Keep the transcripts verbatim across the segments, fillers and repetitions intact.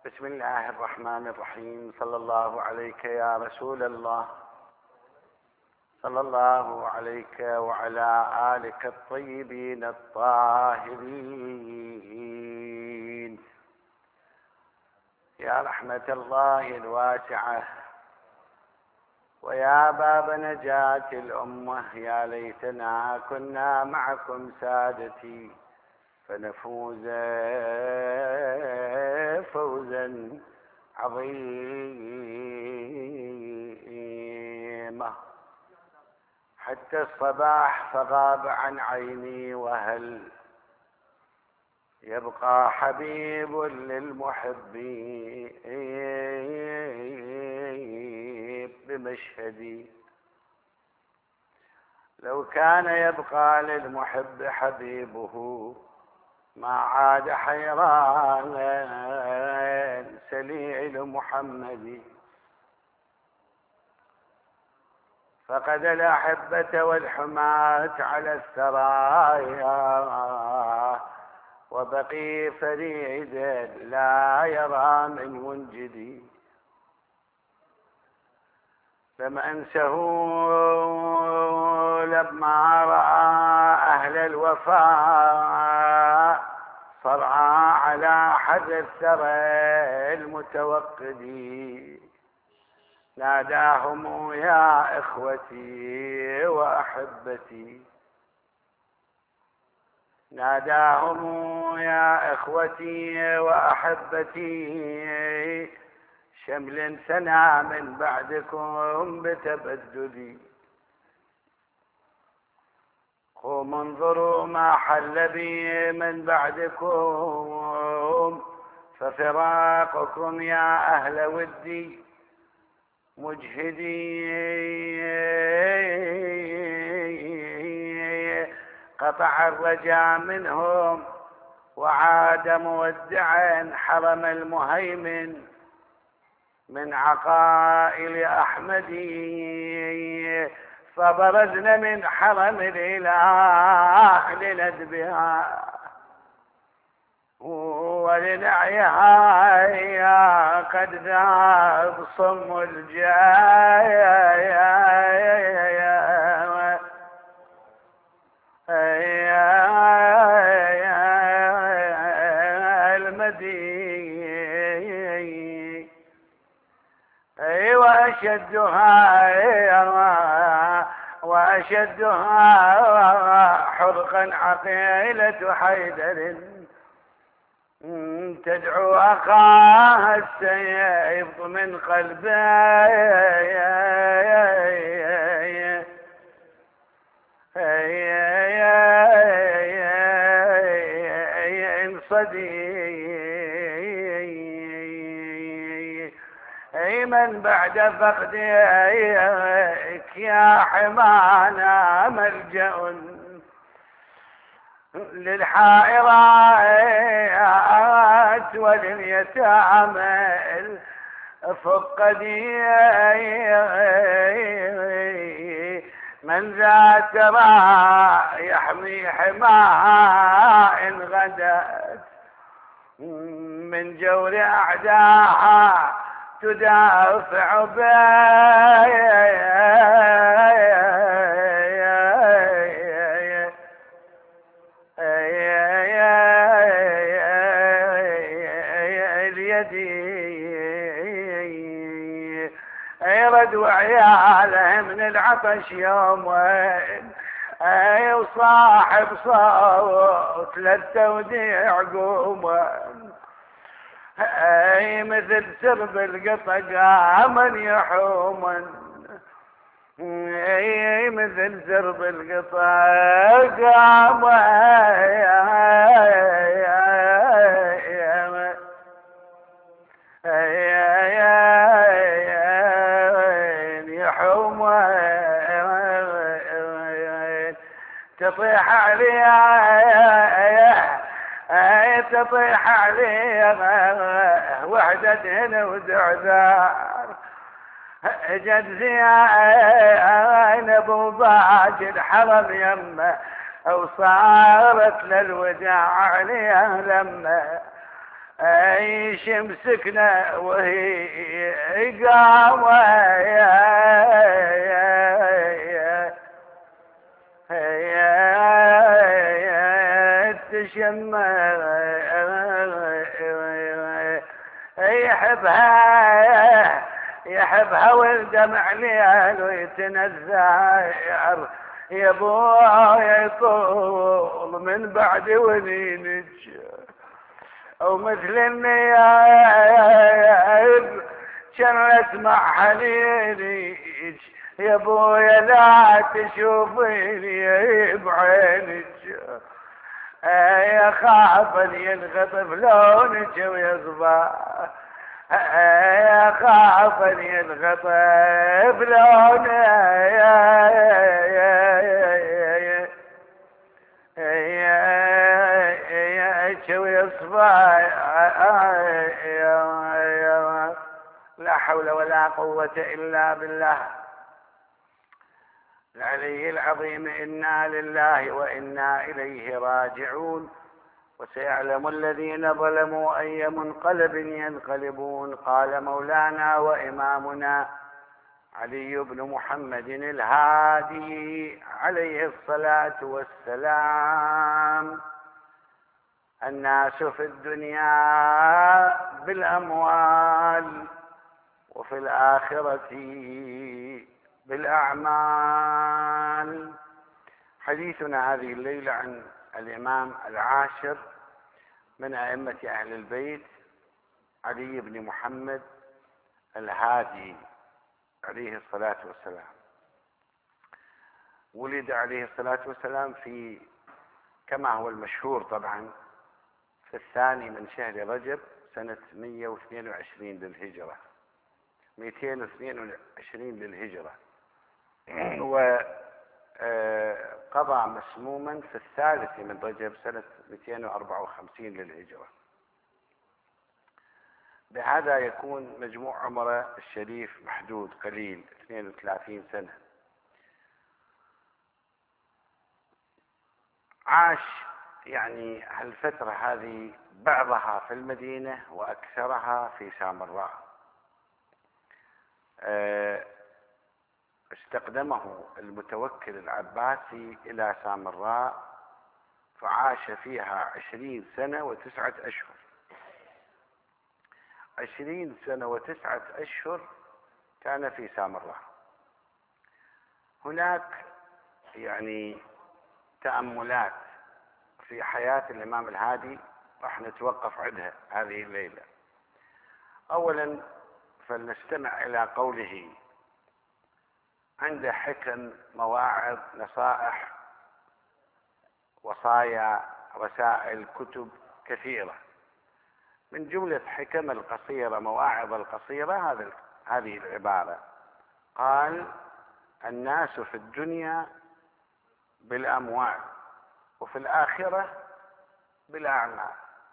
بسم الله الرحمن الرحيم. صلى الله عليك يا رسول الله، صلى الله عليك وعلى آلك الطيبين الطاهرين. يا رحمة الله الواسعة ويا باب نجاة الأمة، يا ليتنا كنا معكم سادتي فنفوز فوزا عظيما. حتى الصباح فغاب عن عيني، وهل يبقى حبيب للمحبين بمشهدي. لو كان يبقى للمحب حبيبه ما عاد حيران سليل محمد. فقد الأحبة والحماة على الثرايا، وبقي فريدا لا يرى من منجدي. لم أنسه لما رأى أهل الوفاء صرعى على حد الثرى المتوقدي. ناداهم يا إخوتي وأحبتي، ناداهم يا إخوتي وأحبتي، شمل سنا من بعدكم بتبددي. قوموا انظروا ما حل بي من بعدكم، ففراقكم يا أهل ودي مجهدي. قطع الرجاء منهم وعاد مودعا حرم المهيمن من عقائل أحمدي. فبرزن من حرم الإله لندبها ولنعيها، يا قد ذاب صم الجاية المدين. وأشدها وأشدها حرقا عقيلة حيدر تدعو أخاها السيف من قلبه صديق. من بعد فقدك يا حمانا ملجأ للحائرات ولليتامى فقدي. من ذا ترى يحمي حماها إن غدت من جور أعداها تدافع به. يرد وعياله من العطش يومين، اي وصاحب صوت للتوديع قوما، اي مثل سرب القطا قاما يحوما، اي مثل سرب القطا قاما تطيح عليها تطيح عليها وحدة هنا ودعذار. جد زين ابو باجر حرم يمه وصارت للوداع عليها لما ايش مسكنا وهي قامة تشمر يحبها يحبها والدمع ليال ويتنزع يا ابويا يطول من بعد ونينك ومثل النياب كانت مع حنينك يا ابويا لا تشوفيني بعينك يا خاف ان ينغطف لونك ويصبح يا خاف ان ينغطف لونك ويصبح لا حول ولا قوة إلا بالله العلي العظيم. إنا لله وإنا إليه راجعون. وسيعلم الذين ظلموا أي منقلب ينقلبون. قال مولانا وإمامنا علي بن محمد الهادي عليه الصلاة والسلام: الناس في الدنيا بالأموال وفي الآخرة بالأعمال. حديثنا هذه الليلة عن الإمام العاشر من أئمة أهل البيت علي بن محمد الهادي عليه الصلاة والسلام. ولد عليه الصلاة والسلام في كما هو المشهور طبعا في الثاني من شهر رجب سنة مئة واثنين وعشرين للهجرة مئتين واثنين وعشرين للهجرة، وقضى مسموما في الثالث من رجب سنة مئتين وأربعة وخمسين للهجرة. بهذا يكون مجموع عمره الشريف محدود قليل اثنين وثلاثين سنة. عاش يعني هالفترة هذه بعضها في المدينة وأكثرها في سامراء. استقدمه المتوكل العباسي إلى سامراء فعاش فيها عشرين سنة وتسعة أشهر. عشرين سنة وتسعة أشهر كان في سامراء. هناك يعني تأملات في حياة الإمام الهادي راح نتوقف عندها هذه الليلة. أولا فلنستمع إلى قوله: عنده حكم، مواعظ، نصائح، وصايا، رسائل، كتب كثيرة. من جملة حكم القصيرة، مواعظ القصيرة، هذا هذه العبارة: قال: الناس في الدنيا بالأموال وفي الآخرة بالأعمال.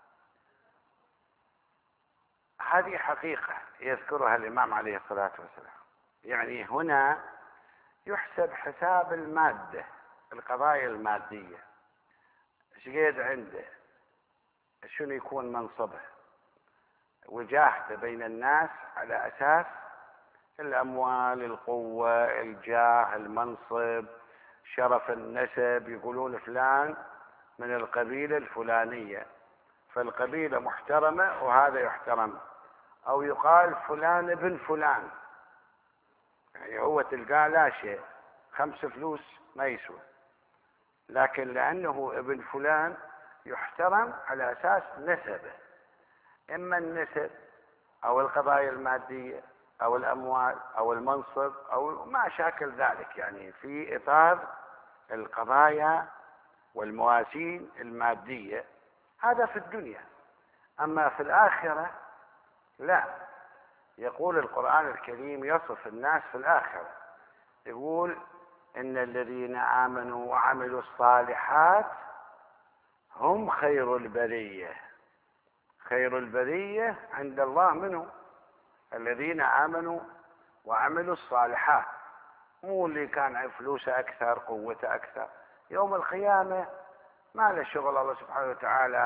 هذه حقيقة يذكرها الإمام عليه الصلاة والسلام. يعني هنا يحسب حساب المادة، القضايا المادية، ايش قيد عنده، شنو يكون منصبه، وجاهته بين الناس على أساس الأموال، القوة، الجاه، المنصب، شرف النسب. يقولون فلان من القبيلة الفلانية فالقبيلة محترمة وهذا يحترم، أو يقال فلان ابن فلان، يعني هو تلقاه لا شيء، خمس فلوس ما يسوى، لكن لأنه ابن فلان يحترم على أساس نسبه، إما النسب أو القضايا المادية أو الأموال أو المنصب أو ما شاكل ذلك، يعني في إطار القضايا والموازين المادية. هذا في الدنيا. أما في الآخرة لا. يقول القرآن الكريم يصف الناس في الآخرة، يقول: إن الذين آمنوا وعملوا الصالحات هم خير البرية. خير البرية عند الله منه الذين آمنوا وعملوا الصالحات، مو اللي كان فلوسه أكثر، قوته أكثر. يوم القيامة ما له شغل الله سبحانه وتعالى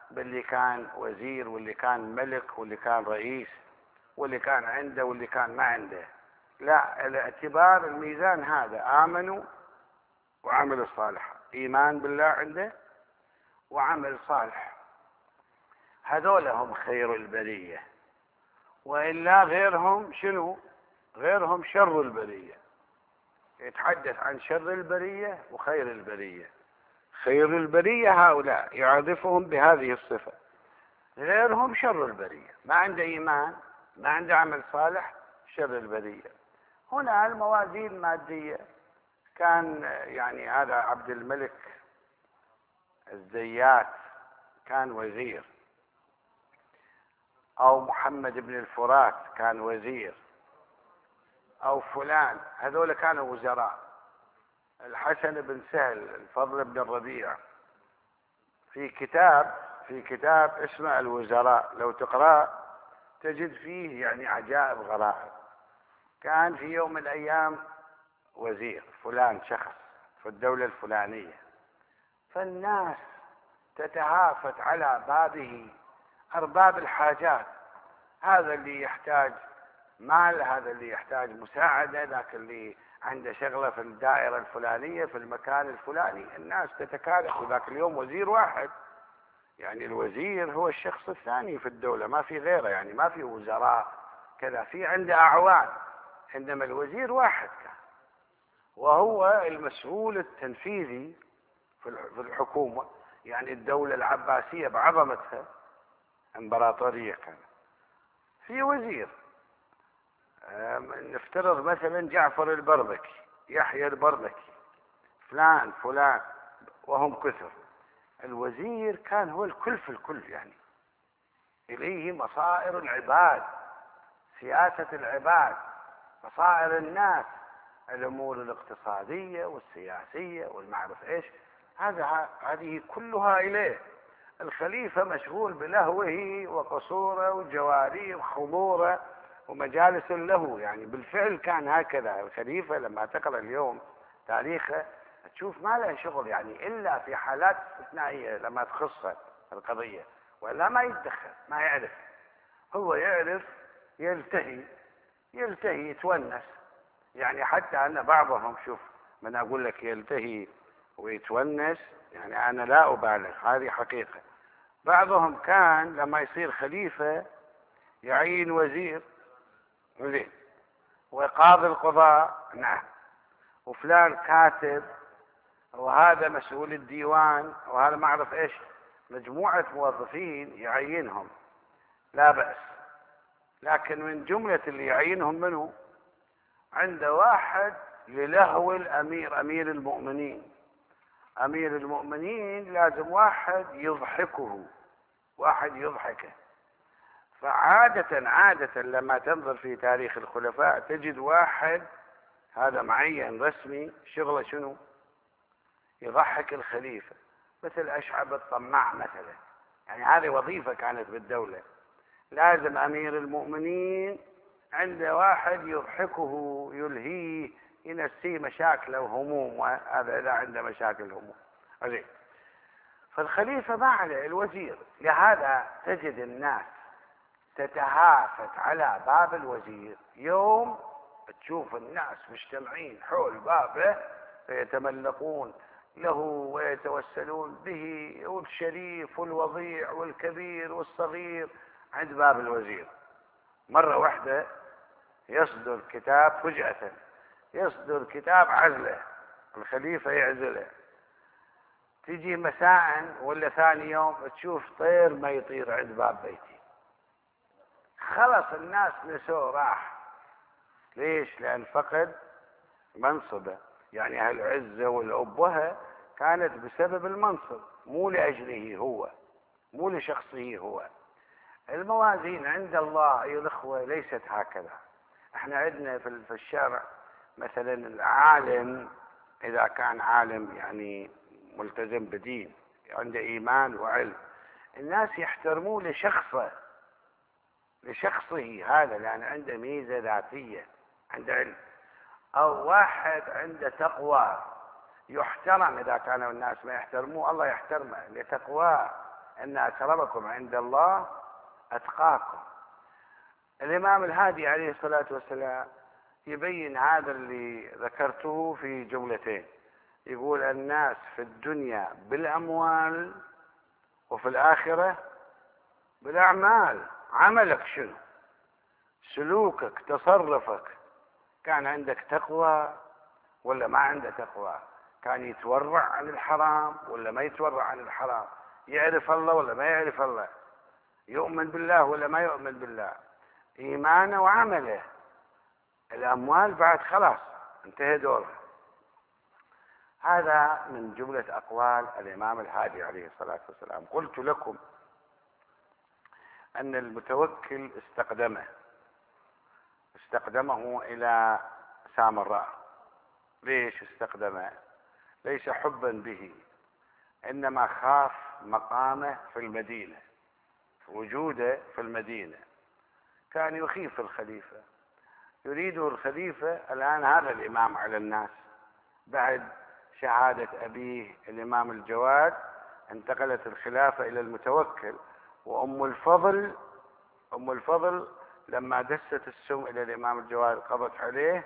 باللي كان وزير واللي كان ملك واللي كان رئيس واللي كان عنده واللي كان ما عنده. لا، الاعتبار الميزان هذا: آمنوا وعملوا صالح. إيمان بالله عنده وعمل صالح، هذول هم خير البرية. وإلا غيرهم شنو؟ غيرهم شر البرية. يتحدث عن شر البرية وخير البرية. خير البرية هؤلاء يعرفهم بهذه الصفة، غيرهم شر البرية، ما عنده إيمان، ما عنده عمل صالح، شر البرية. هنا الموازين المادية، كان يعني هذا عبد الملك الزيات كان وزير، أو محمد بن الفرات كان وزير، أو فلان، هذول كانوا وزراء. الحسن بن سهل، الفضل بن الربيع، في كتاب في كتاب اسمه الوزراء، لو تقرأ تجد فيه يعني عجائب غرائب. كان في يوم من الأيام وزير فلان، شخص في الدولة الفلانية، فالناس تتهافت على بابه، أرباب الحاجات، هذا اللي يحتاج مال، هذا اللي يحتاج مساعدة، ذاك اللي عنده شغلة في الدائرة الفلانية في المكان الفلاني. الناس تتكالف، وذاك اليوم وزير واحد، يعني الوزير هو الشخص الثاني في الدولة، ما في غيره، يعني ما في وزراء كذا، في عنده أعوان، إنما الوزير واحد كان، وهو المسؤول التنفيذي في الحكومة. يعني الدولة العباسية بعظمتها، امبراطورية، كان في وزير، نفترض مثلا جعفر البرمكي، يحيى البرمكي، فلان فلان، وهم كثر. الوزير كان هو الكل في الكل، يعني إليه مصائر العباد، سياسة العباد، مصائر الناس، الأمور الاقتصادية والسياسية والمعرف إيش، هذا هذه كلها إليه. الخليفة مشغول بلهوه وقصوره وجواريه وخموره ومجالس له، يعني بالفعل كان هكذا. الخليفة لما تقرأ اليوم تاريخه تشوف ما له شغل، يعني إلا في حالات استثنائية لما تخص القضية، ولا ما يتدخل، ما يعرف. هو يعرف يلتهي يلتهي يتونس. يعني حتى أن بعضهم، شوف من أقول لك يلتهي ويتونس، يعني أنا لا أبالغ، هذه حقيقة. بعضهم كان لما يصير خليفة يعين وزير، زين، وقاضي القضاء، نعم، وفلان كاتب، وهذا مسؤول الديوان، وهذا ما أعرف إيش، مجموعة موظفين يعينهم، لا بأس. لكن من جملة اللي يعينهم منه، عنده واحد للهو الأمير، أمير المؤمنين. أمير المؤمنين لازم واحد يضحكه، واحد يضحكه. فعادة عادة لما تنظر في تاريخ الخلفاء تجد واحد هذا معين رسمي، شغله شنو؟ يضحك الخليفة، مثل أشعب الطماع مثلا. يعني هذه وظيفة كانت بالدولة، لازم أمير المؤمنين عنده واحد يضحكه، يلهيه، ينسيه مشاكله وهمومه، هذا إذا عنده مشاكل هموم. عزيز. فالخليفة ما عليه، الوزير. لهذا تجد الناس تتهافت على باب الوزير، يوم تشوف الناس مجتمعين حول بابه فيتملقون له ويتوسلون به، والشريف والوضيع والكبير والصغير عند باب الوزير. مرة واحدة يصدر كتاب، فجأة يصدر كتاب عزله، الخليفة يعزله. تجي مساء ولا ثاني يوم تشوف طير ما يطير عند باب بيتي. خلص الناس نسوه، راح. ليش؟ لأن فقد منصبه. يعني هالعزة والأبوة كانت بسبب المنصب، مو لأجله هو، مو لشخصه هو. الموازين عند الله أيها الأخوة ليست هكذا. احنا عندنا في الشرع مثلا العالم، إذا كان عالم يعني ملتزم بدين، عنده إيمان وعلم، الناس يحترموه لشخصه، لشخصه هذا، لأن عنده ميزة ذاتية، عنده علم. أو واحد عنده تقوى، يحترم. إذا كانوا الناس ما يحترموه الله يحترمه لتقواه، إن أكرمكم عند الله أتقاكم. الإمام الهادي عليه الصلاة والسلام يبين هذا اللي ذكرته في جملتين. يقول الناس في الدنيا بالأموال وفي الآخرة بالأعمال. عملك شنو؟ سلوكك، تصرفك، كان عندك تقوى ولا ما عنده تقوى؟ كان يتورع عن الحرام ولا ما يتورع عن الحرام؟ يعرف الله ولا ما يعرف الله؟ يؤمن بالله ولا ما يؤمن بالله؟ إيمانه وعمله. الأموال بعد خلاص انتهى دورها. هذا من جملة أقوال الإمام الهادي عليه الصلاة والسلام. قلت لكم أن المتوكل استقدمه استقدمه إلى سامراء. ليش استقدمه؟ ليس حبا به، إنما خاف مقامه في المدينة، وجوده في المدينة. كان يخيف الخليفة، يريده الخليفة. الآن هذا الإمام على الناس بعد شهادة أبيه الإمام الجواد انتقلت الخلافة إلى المتوكل. وأم الفضل أم الفضل لما دست السم إلى الإمام الجواد قضت عليه،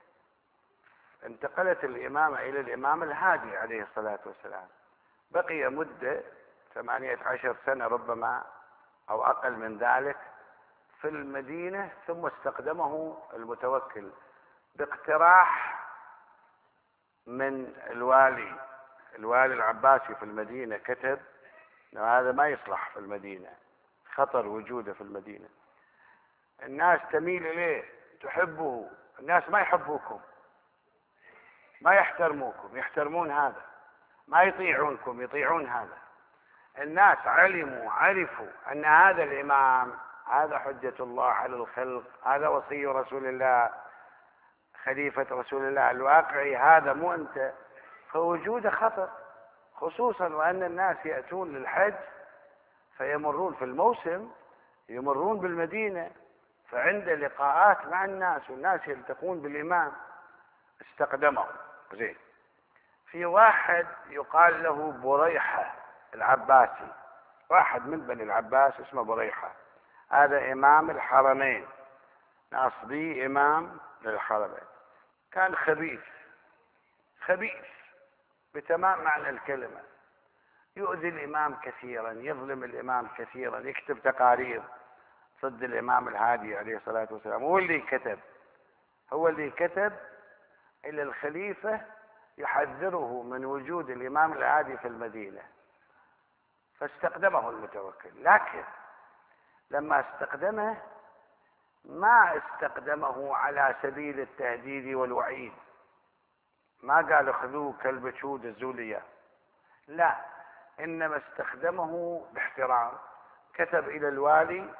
انتقلت الإمامة إلى الإمام الهادي عليه الصلاة والسلام. بقي مدة ثمانية عشر سنة ربما أو أقل من ذلك في المدينة، ثم استقدمه المتوكل باقتراح من الوالي الوالي العباسي في المدينة. كتب هذا ما يصلح في المدينة، خطر وجوده في المدينة، الناس تميل إليه، تحبه. الناس ما يحبوكم، ما يحترموكم، يحترمون هذا. ما يطيعونكم، يطيعون هذا. الناس علموا عرفوا أن هذا الإمام هذا حجة الله على الخلق، هذا وصي رسول الله، خليفة رسول الله الواقعي، هذا مو أنت. فوجوده خطر، خصوصا وأن الناس يأتون للحج فيمرون في الموسم، يمرون بالمدينة، فعنده لقاءات مع الناس، والناس يلتقون بالإمام. استقدمه. زين. في واحد يقال له بريحة العباسي، واحد من بني العباس اسمه بريحة، هذا إمام الحرمين، ناصبي إمام للحرمين. كان خبيث خبيث بتمام معنى الكلمة، يؤذي الإمام كثيرا، يظلم الإمام كثيرا، يكتب تقارير ضد الإمام الهادي عليه الصلاة والسلام. هو اللي كتب هو اللي كتب إلى الخليفة يحذره من وجود الإمام الهادي في المدينة، فاستقدمه المتوكل. لكن لما استقدمه ما استقدمه على سبيل التهديد والوعيد، ما قال خذوه كالبشود الزولية، لا، إنما استخدمه باحترام. كتب إلى الوالي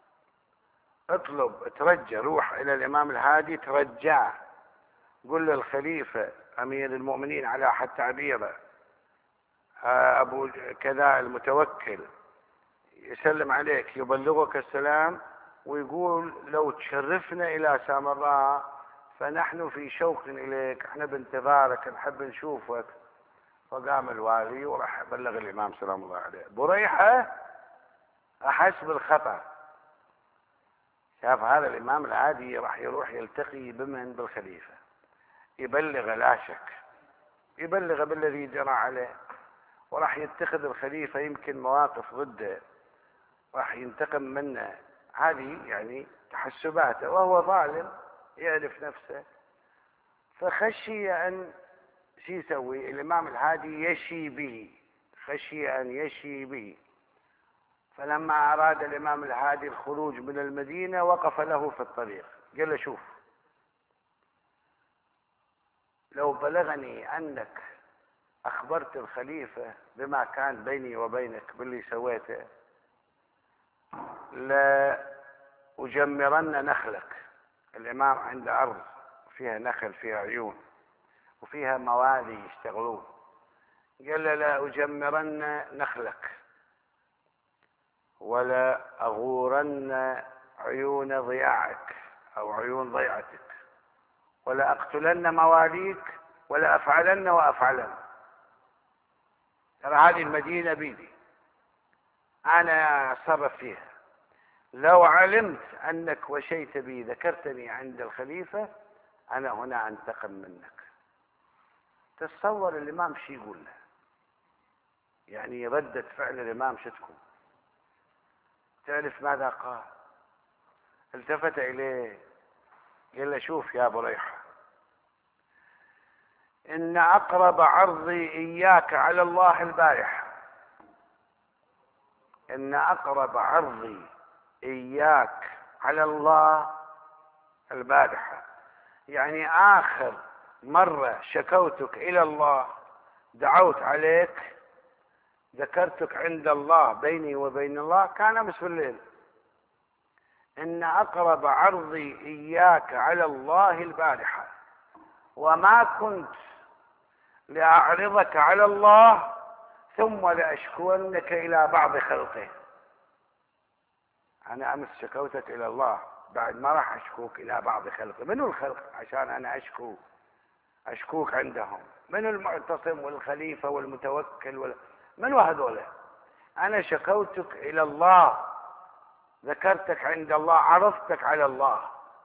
اطلب ترجى، روح إلى الإمام الهادي ترجاه، قل للخليفة أمير المؤمنين على حد تعبيره أبو كذا المتوكل يسلم عليك، يبلغك السلام، ويقول لو تشرفنا إلى سامراء فنحن في شوق إليك، احنا بانتظارك، نحب نشوفك. فقام الوالي وراح بلغ الإمام سلام الله عليه. بريحة أحس بالخطر، شاف هذا الإمام العادي راح يروح يلتقي بمن؟ بالخليفة، يبلغ لا شك، يبلغ بالذي جرى عليه، وراح يتخذ الخليفة يمكن مواقف ضده، راح ينتقم منه. هذه يعني تحسباته، وهو ظالم يعرف نفسه. فخشي أن شو يسوي الإمام الهادي؟ يشي به، خشي أن يشي به. فلما أراد الإمام الهادي الخروج من المدينة وقف له في الطريق، قال له شوف، لو بلغني أنك أخبرت الخليفة بما كان بيني وبينك باللي سويته لأجمرن نخلك. الإمام عنده أرض فيها نخل، فيها عيون، وفيها موالي يشتغلون. قال له لا أجمرن نخلك، ولا أغورن عيون ضياعك أو عيون ضيعتك، ولا أقتلن مواليك، ولا أفعلن وأفعلن. ترى هذه المدينة بيدي، أنا أتصرف فيها. لو علمت أنك وشيت بي ذكرتني عند الخليفة أنا هنا أنتقم منك. تصور الإمام شي يقول له، يعني ردة فعل الإمام شتكون. تعرف ماذا قال؟ التفت إليه قال له شوف يا بريحة، إن أقرب عرضي إياك على الله البارحة، إن أقرب عرضي إياك على الله البارحة، يعني آخر مرة شكوتك إلى الله دعوت عليك ذكرتك عند الله بيني وبين الله كان أمس بالليل. إن أقرب عرضي إياك على الله البارحة، وما كنت لأعرضك على الله ثم لأشكونك إلى بعض خلقه. أنا أمس شكوتك إلى الله، بعد ما راح أشكوك إلى بعض خلقه. منو الخلق عشان أنا أشكو أشكوك عندهم؟ منو المعتصم والخليفة والمتوكل وال... منو هذول؟ أنا شكوتك إلى الله، ذكرتك عند الله، عرضتك على الله.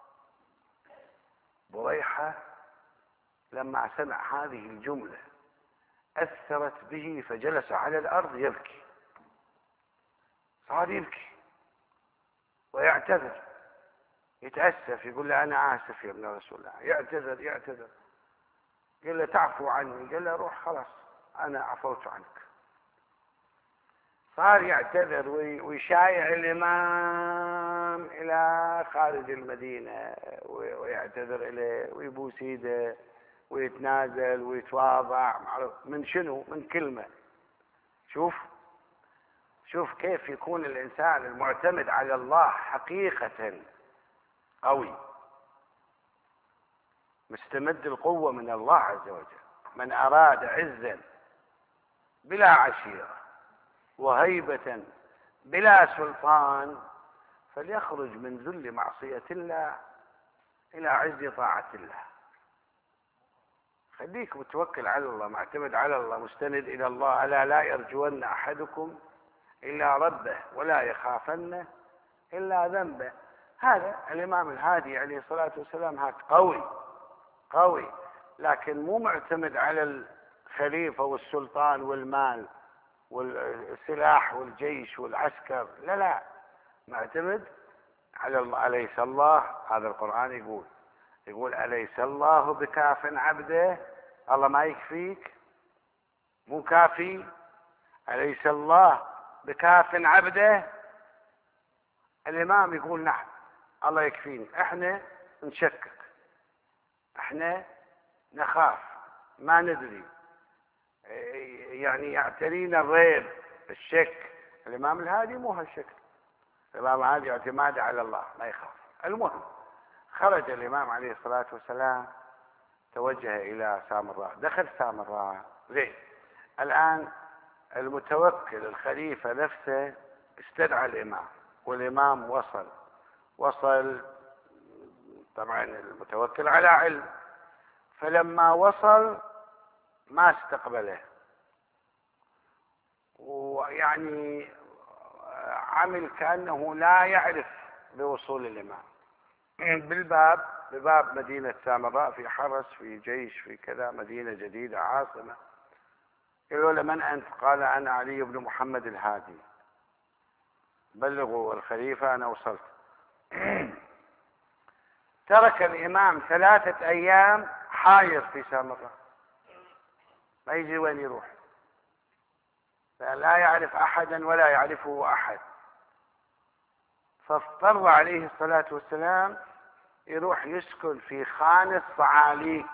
بريحة لما سمع هذه الجملة أثرت به فجلس على الأرض يبكي، صار يبكي ويعتذر يتأسف، يقول له أنا آسف يا ابن رسول الله، يعتذر يعتذر قال له تعفو عني، قال له روح خلاص أنا عفوت عنك. صار يعتذر ويشايع الإمام إلى خارج المدينة ويعتذر إليه ويبوس ايده ويتنازل ويتواضع. من شنو؟ من كلمة. شوف شوف كيف يكون الإنسان المعتمد على الله حقيقة قوي، مستمد القوة من الله عز وجل. من أراد عزا بلا عشيرة وهيبة بلا سلطان فليخرج من ذل معصية الله إلى عز طاعة الله. خليك متوكل على الله، معتمد على الله، مستند إلى الله. ألا لا يرجون أحدكم إلا ربه ولا يخافن إلا ذنبه. هذا الإمام الهادي عليه الصلاة والسلام هذا قوي قوي، لكن مو معتمد على الخليفة والسلطان والمال والسلاح والجيش والعسكر، لا لا، معتمد على الله. أليس الله، هذا القرآن يقول يقول أليس الله بكاف عبده؟ الله ما يكفيك؟ مو كافي؟ أليس الله بكاف عبده؟ الإمام يقول نعم الله يكفيني. احنا نشكك، احنا نخاف، ما ندري، يعني يعترينا الريب الشك. الإمام الهادي مو هالشكل، الإمام الهادي اعتماد على الله ما يخاف. المهم خرج الإمام عليه الصلاة والسلام توجه إلى سامراء. دخل سامراء زين. الآن المتوكل الخليفة نفسه استدعى الإمام، والإمام وصل وصل طبعا المتوكل على علم، فلما وصل ما استقبله، ويعني عمل كأنه لا يعرف بوصول الإمام. بالباب بباب مدينة سامراء في حرس في جيش في كذا، مدينة جديدة عاصمة. قالوا له من أنت؟ قال أنا علي بن محمد الهادي، بلغوا الخليفة أنا وصلت. ترك الإمام ثلاثة أيام حاير في سامراء، ما يجي وين يروح، لا يعرف أحدا ولا يعرفه أحد. فاضطر عليه الصلاة والسلام يروح يسكن في خان الصعاليك.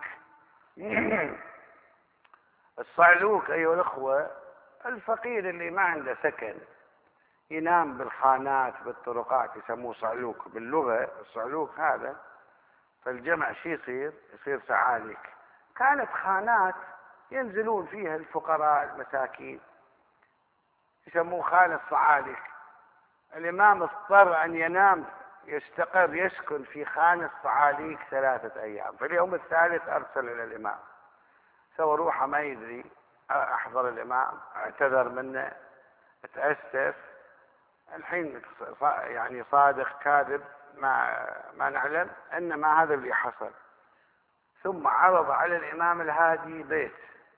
الصعلوك أيها الأخوة الفقير اللي ما عنده سكن ينام بالخانات بالطرقات يسموه صعلوك باللغة. الصعلوك هذا فالجمع شي يصير يصير صعاليك. كانت خانات ينزلون فيها الفقراء المساكين يسموه خان الصعاليك. الإمام اضطر أن ينام يستقر يسكن في خان الصعاليك ثلاثة أيام. في اليوم الثالث أرسل إلى الإمام، سوى روحه ما يدري، أحضر الإمام، اعتذر منه، تأسف، الحين يعني صادق كاذب ما ما نعلم، إنما هذا اللي حصل. ثم عرض على الإمام الهادي بيت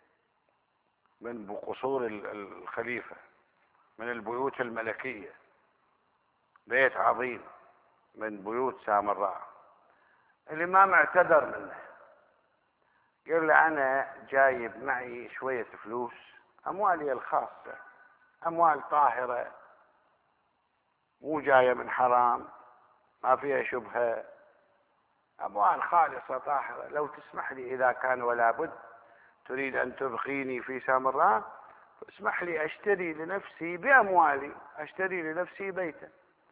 من قصور الخليفة، من البيوت الملكية، بيت عظيم من بيوت سامراء. الإمام اعتذر منه، قال له أنا جايب معي شوية فلوس، أموالي الخاصة، أموال طاهرة مو جاية من حرام، ما فيها شبهة، أموال خالصة طاهرة، لو تسمح لي إذا كان ولا بد تريد أن تبقيني في سامراء، اسمح لي أشتري لنفسي بأموالي، أشتري لنفسي بيتا.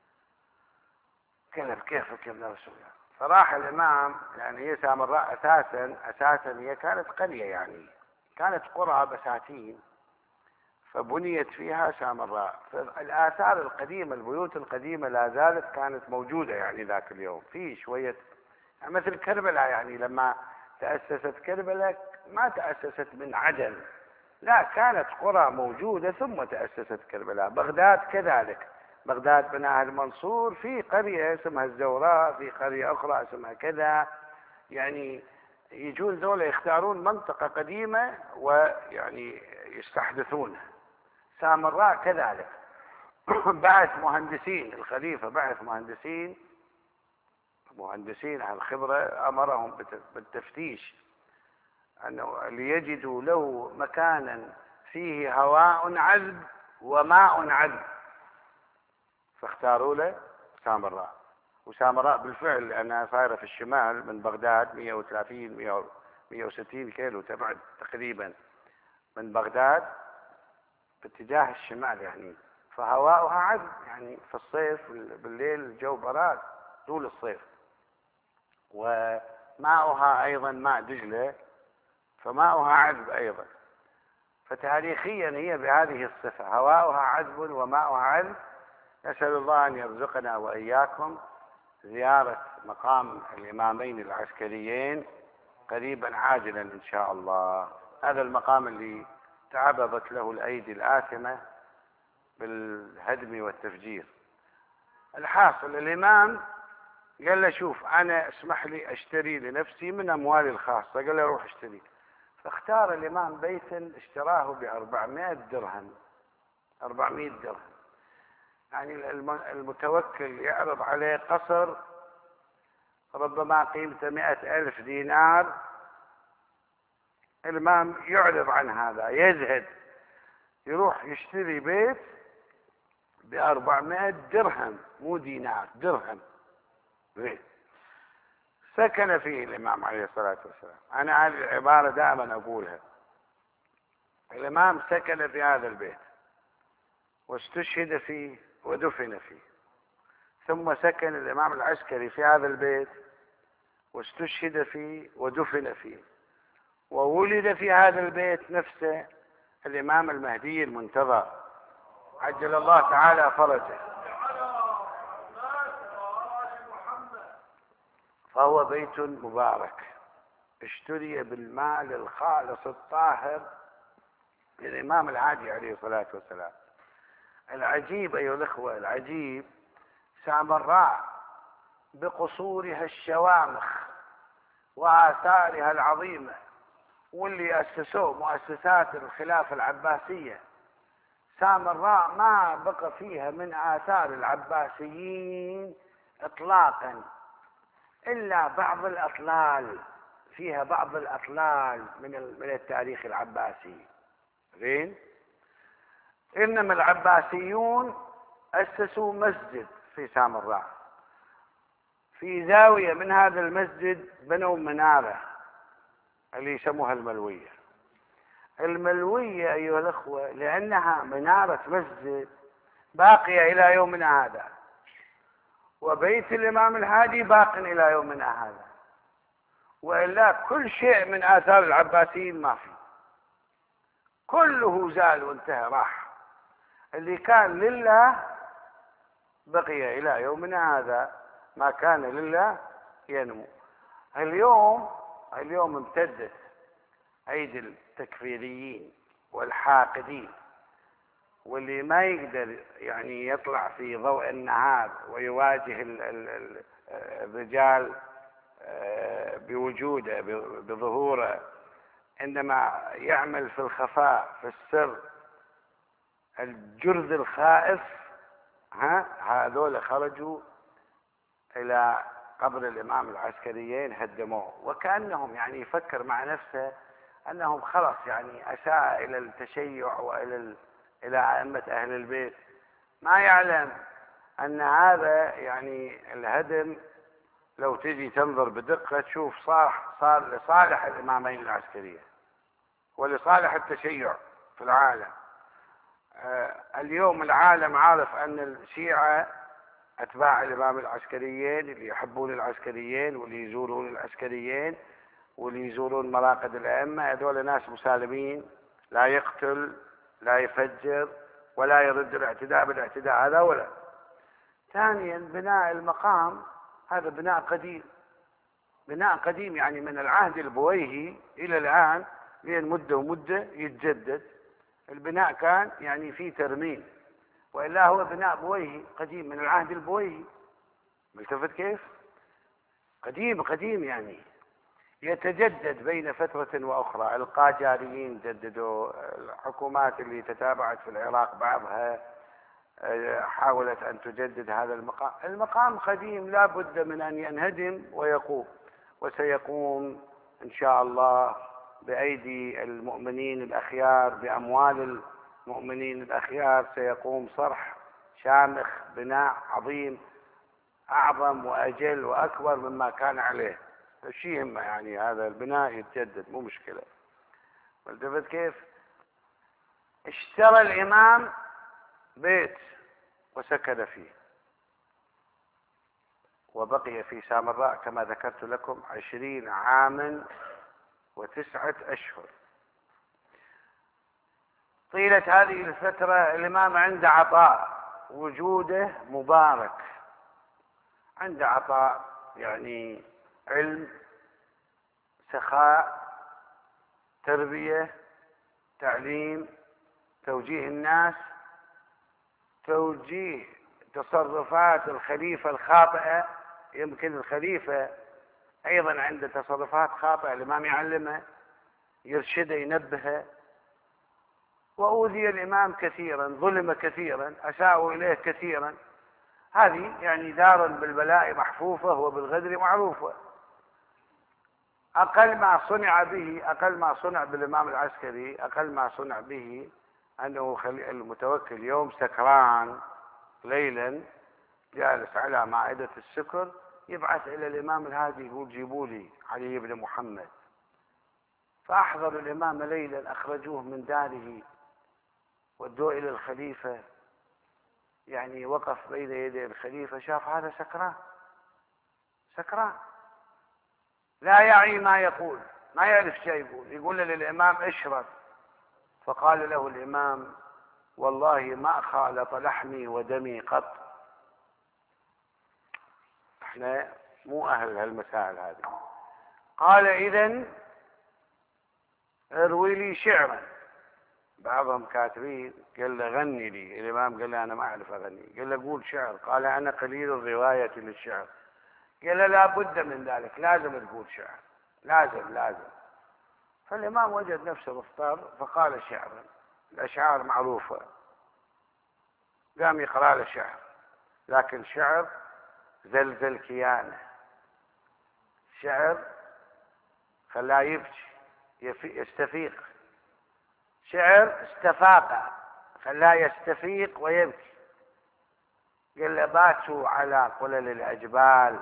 قال بكيفك يا ابن رسول الله. فراح الإمام، يعني هي سامراء أساسا أساسا هي كانت قرية، يعني كانت قرى بساتين فبنيت فيها سامراء. فالآثار القديمة، البيوت القديمة لا زالت كانت موجودة يعني ذاك اليوم، في شوية يعني مثل كربلاء، يعني لما تأسست كربلاء ما تأسست من عدم، لا، كانت قرى موجودة ثم تأسست كربلاء. بغداد كذلك، بغداد بناها المنصور في قرية اسمها الزوراء، في قرية أخرى اسمها كذا، يعني يجون ذولا يختارون منطقة قديمة ويعني يستحدثونها. سامراء كذلك بعث مهندسين، الخليفة بعث مهندسين مهندسين عن خبرة، أمرهم بالتفتيش أنه ليجدوا له مكانا فيه هواء عذب وماء عذب، فاختاروا له سامراء. وسامراء بالفعل لأنها صايرة في الشمال من بغداد مئة وثلاثين مئة وستين كيلو تبعد تقريبا من بغداد باتجاه الشمال، يعني فهواؤها عذب، يعني في الصيف بالليل الجو براد طول الصيف. وماؤها أيضا ماء دجلة، فماؤها عذب أيضا. فتاريخيا هي بهذه الصفة، هواؤها عذب وماؤها عذب. نسأل الله أن يرزقنا وإياكم زيارة مقام الإمامين العسكريين قريبا عاجلا إن شاء الله. هذا المقام اللي تعرضت له الأيدي الآثمة بالهدم والتفجير. الحاصل الإمام قال له شوف أنا اسمح لي أشتري لنفسي من أموالي الخاصة، قال له روح اشتري. فاختار الإمام بيتا اشتراه بأربعمائة درهم، أربعمائة درهم، يعني المتوكل يعرض عليه قصر ربما قيمته مئة ألف دينار، الإمام يعرض عن هذا، يزهد، يروح يشتري بيت بأربعمائة درهم، مو دينار، درهم، بيت سكن فيه الإمام عليه الصلاة والسلام. أنا هذه العبارة دائما أقولها، الإمام سكن في هذا البيت واستشهد فيه ودفن فيه، ثم سكن الإمام العسكري في هذا البيت واستشهد فيه ودفن فيه، وولد في هذا البيت نفسه الإمام المهدي المنتظر عجل الله تعالى فرجه. فهو بيت مبارك اشتري بالمال الخالص الطاهر للإمام الهادي عليه الصلاة والسلام. العجيب أيها الأخوة، العجيب سامراء بقصورها الشوامخ وآثارها العظيمة، واللي أسسوه مؤسسات الخلافة العباسية، سامراء ما بقى فيها من آثار العباسيين إطلاقا إلا بعض الأطلال، فيها بعض الأطلال من من التاريخ العباسي. زين، إنما العباسيون أسسوا مسجد في سامراء، في زاوية من هذا المسجد بنوا منارة اللي يسموها الملوية. الملوية أيها الأخوة لأنها منارة مسجد باقية إلى يومنا هذا، وبيت الإمام الهادي باق إلى يومنا هذا، وإلا كل شيء من آثار العباسيين ما في، كله زال وانتهى راح. اللي كان لله بقي إلى يومنا هذا، ما كان لله ينمو. اليوم اليوم امتدت أيدي التكفيريين والحاقدين واللي ما يقدر يعني يطلع في ضوء النهار ويواجه ال ال ال الرجال بوجوده بظهوره، عندما يعمل في الخفاء في السر الجرذ الخائف، ها هذول خرجوا إلى قبر الإمام العسكريين هدموه، وكأنهم يعني يفكر مع نفسه أنهم خلص يعني أساء إلى التشيع وإلى إلى أئمة أهل البيت. ما يعلم أن هذا يعني الهدم لو تجي تنظر بدقة تشوف صار صار لصالح الإمامين العسكريين ولصالح التشيع في العالم. آه اليوم العالم عارف أن الشيعة أتباع الإمام العسكريين اللي يحبون العسكريين واللي يزورون العسكريين واللي يزورون مراقد الأئمة، هذول ناس مسالمين، لا يقتل لا يفجر ولا يرد الاعتداء بالاعتداء، هذا ولا. ثانيا بناء المقام هذا بناء قديم، بناء قديم يعني من العهد البويهي إلى الآن بين مدة ومدة يتجدد البناء، كان يعني فيه ترميم، وإلا هو بناء بويهي قديم من العهد البويهي. ملتفت كيف؟ قديم قديم يعني يتجدد بين فترة وأخرى. القاجاريين جددوا، الحكومات اللي تتابعت في العراق بعضها حاولت أن تجدد هذا المقام. المقام قديم لا بد من أن ينهدم ويقوم، وسيقوم إن شاء الله بأيدي المؤمنين الأخيار، بأموال المؤمنين الأخيار، سيقوم صرح شامخ، بناء عظيم أعظم وأجل وأكبر مما كان عليه. شيء يهمه يعني هذا البناء يتجدد، مو مشكلة. ملتفت كيف؟ اشترى الإمام بيت وسكن فيه، وبقي في سامراء كما ذكرت لكم عشرين عاما وتسعة أشهر. طيلة هذه الفترة الإمام عنده عطاء، وجوده مبارك، عنده عطاء يعني علم، سخاء، تربية، تعليم، توجيه الناس، توجيه تصرفات الخليفة الخاطئة. يمكن الخليفة أيضا عنده تصرفات خاطئة، الإمام يعلمه يرشده ينبهه. وأوذي الإمام كثيرا، ظلم كثيرا، أساءوا إليه كثيرا. هذه يعني دار بالبلاء محفوفة وبالغدر معروفة. أقل ما صنع به، أقل ما صنع بالإمام العسكري، أقل ما صنع به أنه المتوكل يوم سكران ليلا جالس على مائدة السكر يبعث إلى الإمام الهادي يقول جيبوا لي علي بن محمد، فأحضروا الإمام ليلا، أخرجوه من داره ودوه إلى الخليفة. يعني وقف بين يدي الخليفة، شاف هذا سكران سكران لا يعي ما يقول، ما يعرف شيء يقول. يقول للإمام اشرب، فقال له الإمام والله ما خالط لحمي ودمي قط. احنا مو أهل هالمسائل هذه. قال إذن اروي لي شعرا. بعضهم كاتبين، قال له غني لي. الإمام قال له أنا ما أعرف أغني. قال له قول شعر. قال أنا قليل الرواية للشعر. قال له لا بد من ذلك، لازم تقول شعر، لازم لازم. فالإمام وجد نفسه مضطر فقال شعرا، الأشعار معروفة. قام يقرأ له شعر، لكن شعر زلزل كيانه، شعر خلاه يبكي يستفيق، شعر استفاق خلاه يستفيق ويبكي. قال له باتوا على قلل الأجبال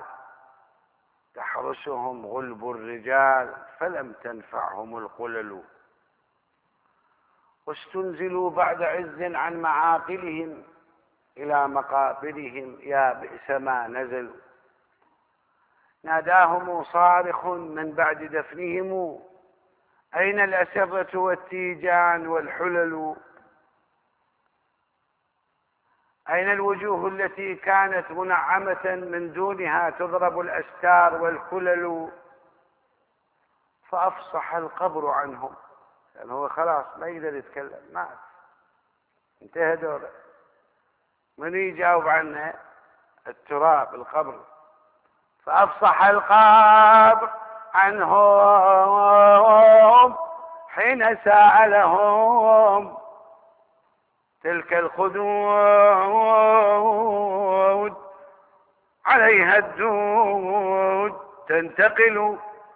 تحرسهم غلب الرجال فلم تنفعهم القلل، واستنزلوا بعد عز عن معاقلهم إلى مقابرهم يا بئس ما نزلوا. ناداهم صارخ من بعد دفنهم أين الأسرة والتيجان والحلل، أين الوجوه التي كانت منعمة من دونها تضرب الأستار والكلل. فأفصح القبر عنهم، يعني هو خلاص ما يقدر يتكلم، مات. انتهى دوره. من يجاوب عنه؟ التراب، القبر. فأفصح القبر عنهم حين سألهم تلك الخدود عليها الدود تنتقل،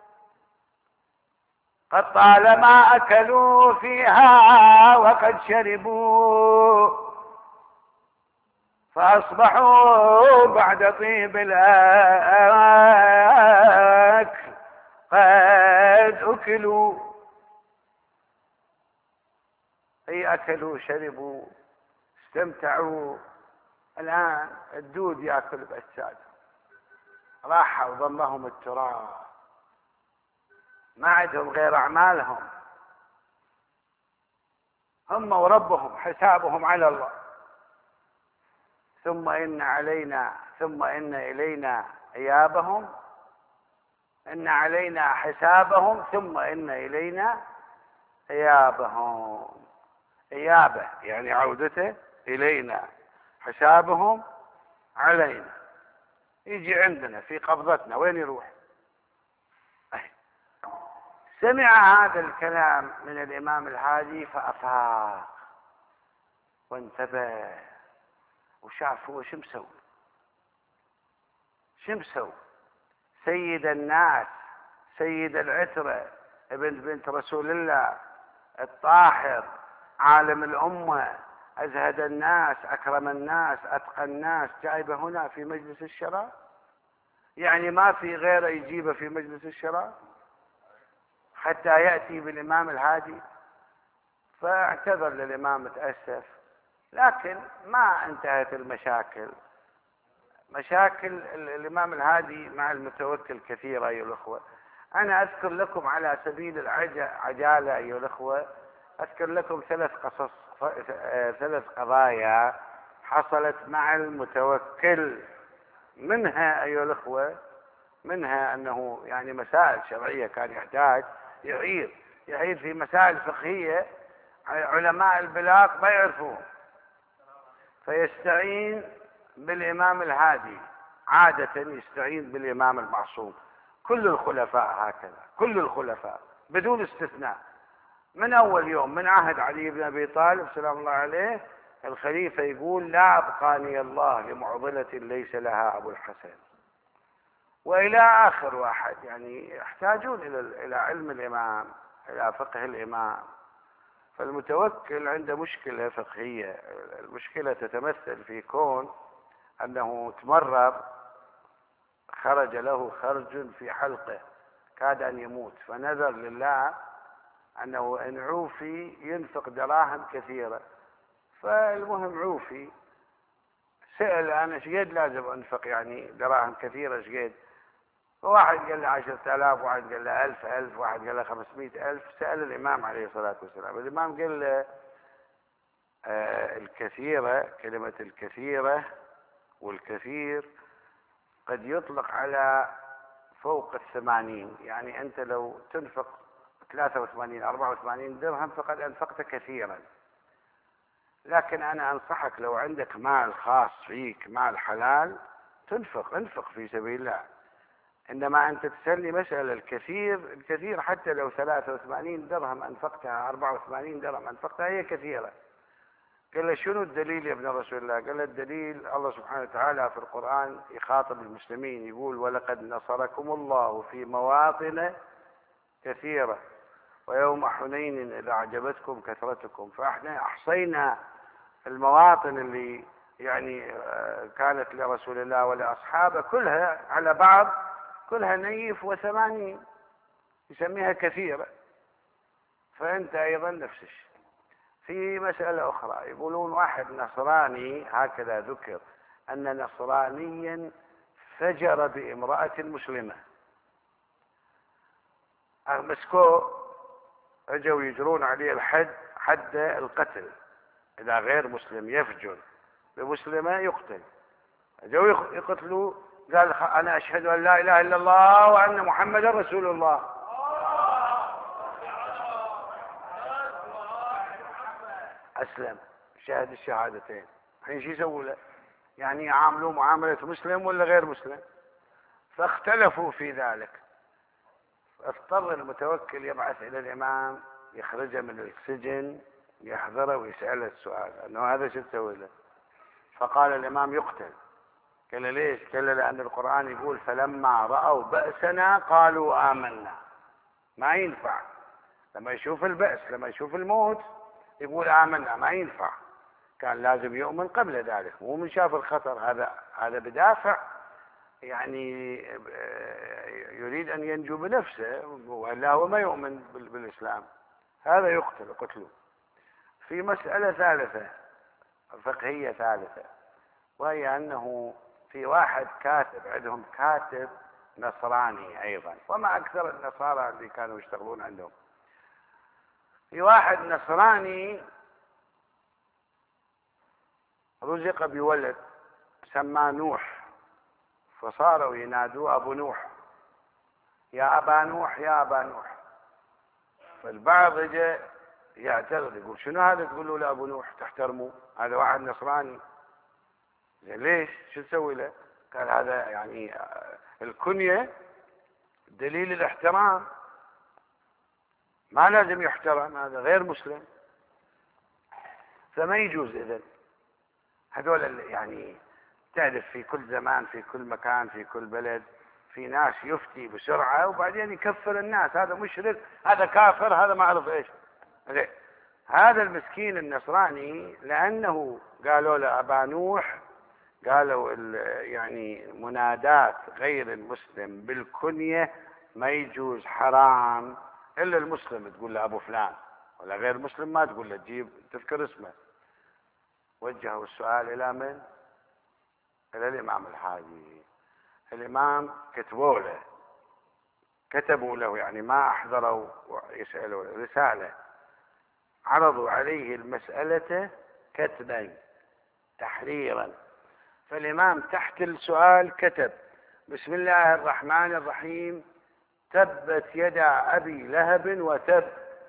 قد طالما أكلوا فيها وقد شربوا، فأصبحوا بعد طيب الأكل قد أكلوا. أي أكلوا شربوا استمتعوا، الآن الدود يأكل بأجسادهم، راحوا وضمهم التراب، ما عندهم غير أعمالهم، هم وربهم حسابهم على الله. ثم إن علينا ثم إن إلينا إيابهم، إن علينا حسابهم ثم إن إلينا إيابهم. إيابة يعني عودته إلينا، حسابهم علينا، يجي عندنا في قبضتنا. وين يروح؟ سمع هذا الكلام من الإمام الهادي فأفاق وانتبه وشاف هو شو مسوي، شو مسوي. سيد الناس، سيد العترة، ابن بنت رسول الله الطاهر، عالم الأمة، أزهد الناس، أكرم الناس، أتقى الناس، جايبه هنا في مجلس الشرى؟ يعني ما في غيره يجيبه في مجلس الشرى حتى يأتي بالإمام الهادي؟ فاعتذر للإمام متأسف، لكن ما انتهت المشاكل. مشاكل الإمام الهادي مع المتوكل كثيرة أيها الأخوة. أنا أذكر لكم على سبيل العجالة أيها الأخوة، أذكر لكم ثلاث قصص، ثلاث قضايا حصلت مع المتوكل. منها أيها الأخوة، منها أنه يعني مسائل شرعية كان يحتاج يعيد يعيد في مسائل فقهية علماء البلاغ ما يعرفون، فيستعين بالإمام الهادي، عادة يستعين بالإمام المعصوم. كل الخلفاء هكذا، كل الخلفاء بدون استثناء، من أول يوم من عهد علي بن أبي طالب سلام الله عليه الخليفة يقول لا أبقاني الله لمعضلة ليس لها أبو الحسن، وإلى آخر واحد. يعني يحتاجون إلى إلى علم الإمام، إلى فقه الإمام. فالمتوكل عنده مشكلة فقهية، المشكلة تتمثل في كون أنه تمرر، خرج له خرج في حلقه كاد أن يموت، فنذر لله أنه إن عوفي ينفق دراهم كثيرة. فالمهم عوفي، سأل أنا شقد لازم أنفق يعني دراهم كثيرة شقد؟ فواحد قال له عشرة آلاف، واحد قال له ألف ألف، واحد قال له خمسمائة ألف. سأل الإمام عليه الصلاة والسلام، الإمام قال له آه الكثيرة، كلمة الكثيرة والكثير قد يطلق على فوق الثمانين، يعني أنت لو تنفق ثلاثة وثمانين أربعة وثمانين درهم فقد أنفقت كثيرا. لكن أنا أنصحك لو عندك مال خاص فيك، مال حلال، تنفق، انفق في سبيل الله. إنما أنت تسألني مسألة الكثير، الكثير حتى لو ثلاثة وثمانين درهم أنفقتها، أربعة وثمانين درهم أنفقتها، هي كثيرة. قال له شنو الدليل يا ابن رسول الله؟ قال له الدليل الله سبحانه وتعالى في القرآن يخاطب المسلمين يقول ولقد نصركم الله في مواطن كثيرة ويوم حنين إذا أعجبتكم كثرتكم. فإحنا أحصينا المواطن اللي يعني كانت لرسول الله ولأصحابه كلها على بعض، كلها نيف وثمانين، يسميها كثيرة. فأنت أيضا نفس الشيء. في مسألة أخرى يقولون واحد نصراني، هكذا ذكر أن نصرانيا فجر بامرأة مسلمة، مسكوه، اجوا يجرون عليه الحد، حد القتل، إذا غير مسلم يفجر بمسلمة يقتل. اجوا يقتلوا، قال أنا أشهد أن لا إله إلا الله وأن محمدا رسول الله. أسلم. شهد الشهادتين، الحين شو يسووا له؟ يعني يعاملوه معاملة مسلم ولا غير مسلم؟ فاختلفوا في ذلك. اضطر المتوكل يبعث إلى الإمام يخرجه من السجن، يحضره ويسأله السؤال أنه هذا شو تسوي له؟ فقال الإمام يقتل. قال له ليش؟ قال له لأن القرآن يقول فلما رأوا بأسنا قالوا آمنا. ما ينفع لما يشوف البأس، لما يشوف الموت يقول آمنا، ما ينفع. كان لازم يؤمن قبل ذلك، مو من شاف الخطر. هذا هذا بدافع، يعني يريد أن ينجو بنفسه، وإلا هو ما يؤمن بالإسلام. هذا يقتل قتله. في مسألة ثالثة فقهية ثالثة، وهي أنه في واحد كاتب، عندهم كاتب نصراني أيضا، وما أكثر النصارى اللي كانوا يشتغلون عندهم. في واحد نصراني رزق بولد سماه نوح، فصاروا ينادوه أبو نوح، يا أبا نوح يا أبا نوح. فالبعض جاء يعترض يقول شنو هذا تقولوا له أبو نوح تحترموه؟ هذا واحد نصراني. ليش؟ شو تسوي له؟ قال هذا يعني الكنية دليل الاحترام، ما لازم يحترم، هذا غير مسلم، فما يجوز. إذن هذول يعني تعرف في كل زمان في كل مكان في كل بلد في ناس يفتي بسرعة وبعدين يكفر الناس، هذا مشرك هذا كافر هذا ما أعرف إيش. هذا المسكين النصراني لأنه قالوا له أبا نوح، قالوا يعني منادات غير المسلم بالكنية ما يجوز، حرام، إلا المسلم تقول له أبو فلان، ولا غير مسلم ما تقول له، تجيب تذكر اسمه. وجهوا السؤال إلى من؟ إلى الإمام الحادي. الإمام كتبوا له، كتبوا له يعني ما أحضروا يسألوا رسالة، عرضوا عليه المسألة كتبا تحريرا. فالإمام تحت السؤال كتب بسم الله الرحمن الرحيم تبت يدا أبي لهب وتب.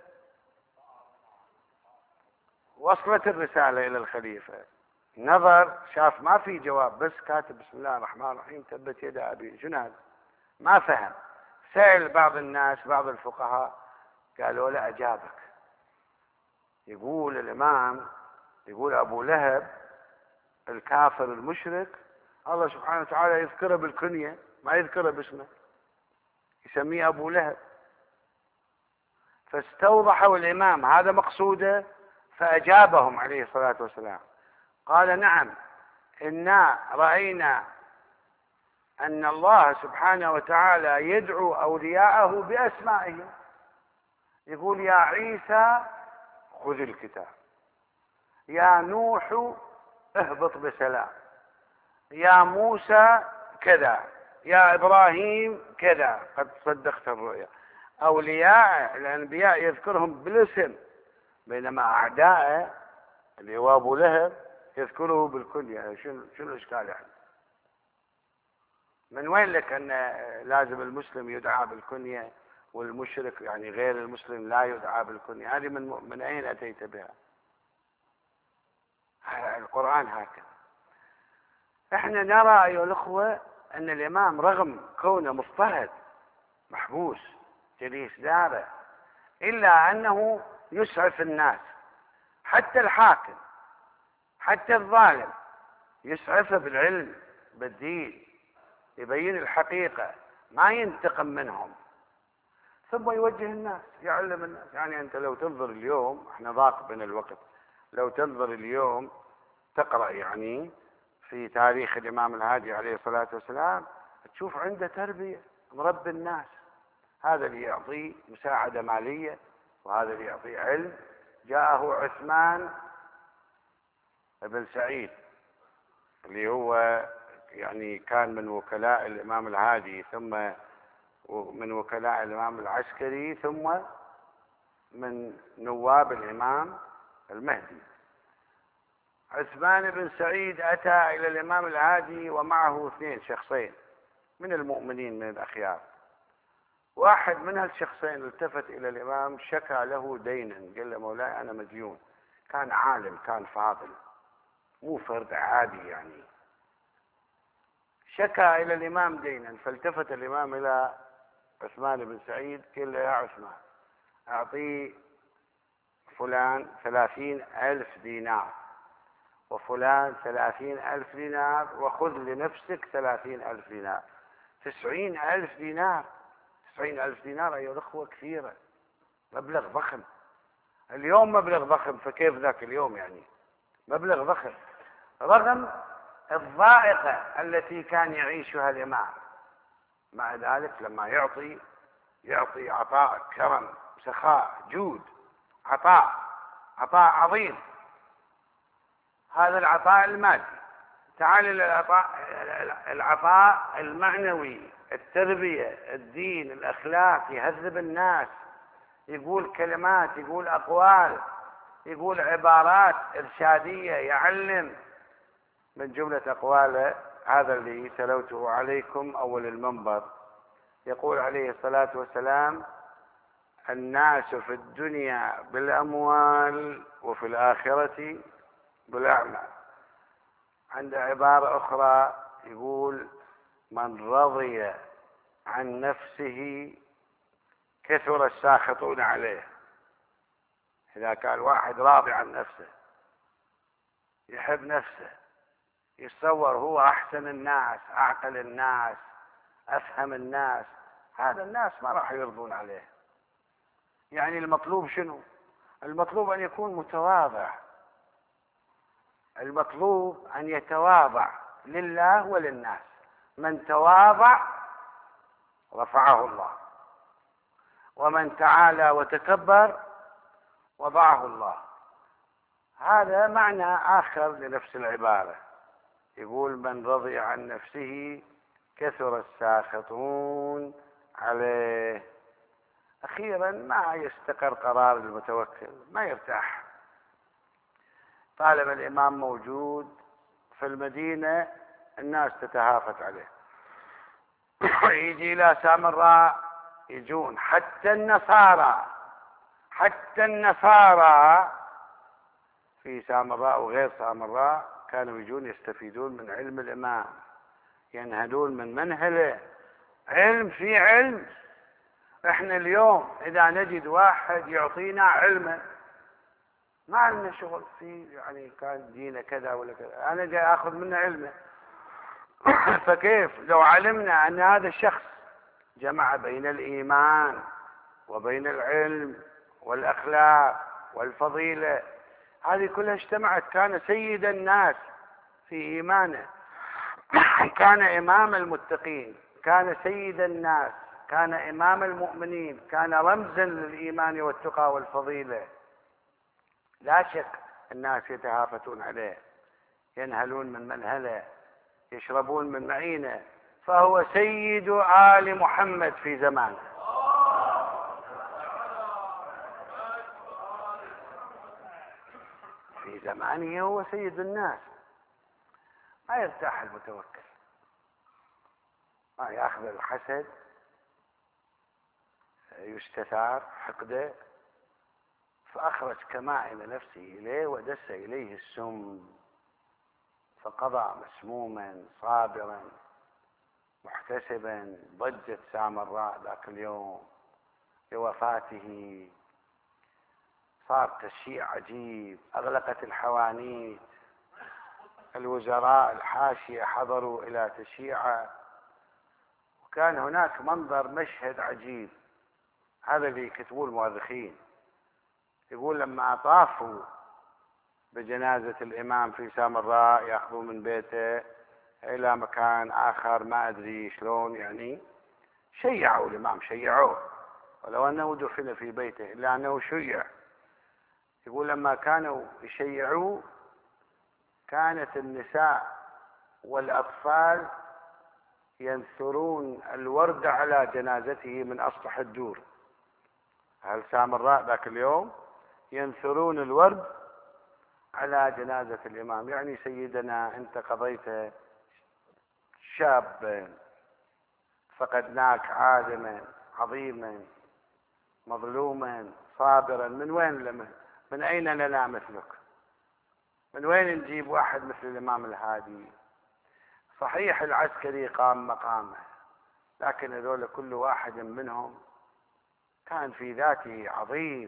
وصلت الرسالة إلى الخليفة، نظر شاف ما في جواب، بس كاتب بسم الله الرحمن الرحيم تبت يدا أبي، شنو هذا؟ ما فهم. سأل بعض الناس بعض الفقهاء قالوا له أجابك. يقول الإمام يقول أبو لهب الكافر المشرك الله سبحانه وتعالى يذكره بالكنية ما يذكره باسمه، يسميه أبو لهب. فاستوضحوا الإمام هذا مقصوده، فأجابهم عليه الصلاة والسلام قال نعم إنا رأينا أن الله سبحانه وتعالى يدعو أولياءه بأسمائهم، يقول يا عيسى خذ الكتاب، يا نوح اهبط بسلام، يا موسى كذا، يا إبراهيم كذا، قد صدقت الرؤيا. أولياء الأنبياء يذكرهم بالاسم، بينما أعداءه اللي هو أبو لهب يذكره بالكنية. شنو شنو الإشكال يعني؟ من وين لك أن لازم المسلم يدعى بالكنية والمشرك يعني غير المسلم لا يدعى بالكنية؟ هذه من من أين أتيت بها؟ القرآن هكذا. احنا نرى أيها الأخوة أن الإمام رغم كونه مضطهد محبوس جليس داره إلا أنه يسعف الناس، حتى الحاكم حتى الظالم يسعفه بالعلم بالدين، يبين الحقيقة، ما ينتقم منهم، ثم يوجه الناس يعلم الناس. يعني أنت لو تنظر اليوم، احنا ضاق بين الوقت، لو تنظر اليوم تقرأ يعني في تاريخ الإمام الهادي عليه الصلاة والسلام تشوف عنده تربية، مربي الناس، هذا اللي يعطيه مساعدة مالية وهذا اللي يعطيه علم. جاءه عثمان بن سعيد اللي هو يعني كان من وكلاء الإمام الهادي، ثم من وكلاء الإمام العسكري، ثم من نواب الإمام المهدي. عثمان بن سعيد أتى إلى الإمام الهادي ومعه اثنين شخصين من المؤمنين من الأخيار. واحد من هالشخصين التفت إلى الإمام شكى له دينا، قال له مولاي أنا مديون، كان عالم، كان فاضل، مو فرد عادي يعني. شكى إلى الإمام دينا، فالتفت الإمام إلى عثمان بن سعيد قال له: يا عثمان، أعطيه فلان ثلاثين ألف دينار، وفلان ثلاثين ألف دينار، وخذ لنفسك ثلاثين ألف دينار. تسعين ألف دينار، تسعين ألف دينار أيها الأخوة كثيرة، مبلغ ضخم. اليوم مبلغ ضخم، فكيف ذاك اليوم يعني؟ مبلغ ضخم، رغم الضائقة التي كان يعيشها الإمام. مع ذلك لما يعطي يعطي عطاء كرم، سخاء، جود، عطاء عطاء عظيم. هذا العطاء المادي. تعال إلى العطاء العطاء المعنوي، التربية، الدين، الأخلاق، يهذب الناس، يقول كلمات، يقول أقوال، يقول عبارات إرشادية، يعلم. من جملة أقواله هذا اللي تلوته عليكم أول المنبر، يقول عليه الصلاة والسلام: الناس في الدنيا بالأموال وفي الآخرة بالأعمال. عند عبارة أخرى يقول: من رضي عن نفسه كثر الساخطون عليه. إذا كان واحد راضي عن نفسه، يحب نفسه، يتصور هو أحسن الناس، أعقل الناس، أفهم الناس، هذا الناس ما راح يرضون عليه. يعني المطلوب شنو؟ المطلوب أن يكون متواضع، المطلوب أن يتواضع لله وللناس. من تواضع رفعه الله، ومن تعالى وتكبر وضعه الله. هذا معنى آخر لنفس العبارة. يقول: من رضي عن نفسه كثر الساخطون عليه. أخيرا ما يستقر قرار المتوكل، ما يرتاح. طالما الإمام موجود في المدينة الناس تتهافت عليه. يجي إلى سامراء، يجون حتى النصارى، حتى النصارى في سامراء وغير سامراء كانوا يجون يستفيدون من علم الإمام، ينهلون من منهله. علم في علم. احنا اليوم إذا نجد واحد يعطينا علمه، ما عندنا شغل فيه، يعني كان دينه كذا ولا كذا، أنا جاي أخذ منه علمه. فكيف لو علمنا أن هذا الشخص جمع بين الإيمان وبين العلم والأخلاق والفضيلة، هذه كلها اجتمعت، كان سيد الناس في إيمانه، كان إمام المتقين، كان سيد الناس، كان إمام المؤمنين، كان رمزا للإيمان والتقى والفضيلة. لا شك الناس يتهافتون عليه، ينهلون من منهله، يشربون من معينه، فهو سيد آل محمد في زمانه. في زمانه هو سيد الناس. ما يرتاح المتوكل، ما يأخذ الحسد، يستثار حقده، فأخرج كمائن نفسه إليه ودس إليه السم، فقضى مسموما صابرا محتسبا. ضجت سامراء ذاك اليوم بوفاته، صار تشييع عجيب، أغلقت الحوانيت، الوزراء الحاشية حضروا إلى تشييعه، وكان هناك منظر مشهد عجيب. هذا اللي يكتبوه المؤرخين، يقول لما طافوا بجنازة الإمام في سامراء يأخذوا من بيته إلى مكان آخر، ما أدري شلون يعني، شيعوا الإمام، شيعوه، ولو أنه دفن في بيته إلا أنه شيع. يقول لما كانوا يشيعوه كانت النساء والأطفال ينثرون الورد على جنازته من أسطح الدور. أهل سامراء ذاك اليوم ينثرون الورد على جنازة الإمام، يعني سيدنا أنت قضيت شابا، فقدناك عالما عظيما مظلوما صابرا، من وين لما من أين لنا مثلك؟ من وين نجيب واحد مثل الإمام الهادي؟ صحيح العسكري قام مقامه، لكن هذول كل واحد منهم كان في ذاته عظيم،